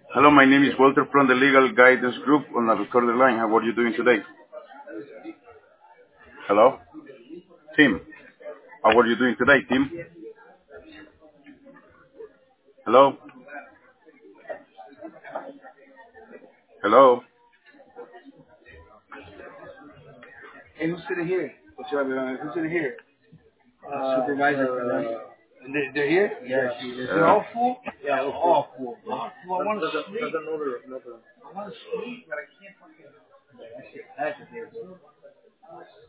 Hello, my name is Walter from the Legal Guidance Group on the recorded line. How are you doing today? Hello? Tim. How are you doing today, Tim? Hello? Hello? Hey, who's sitting here? What's your who's sitting here? Supervisor. They're here? Yeah, They're all full? yeah, All full. All full. I want to sleep. doesn't know the I want to sleep, but I can't fucking. That shit. That shit.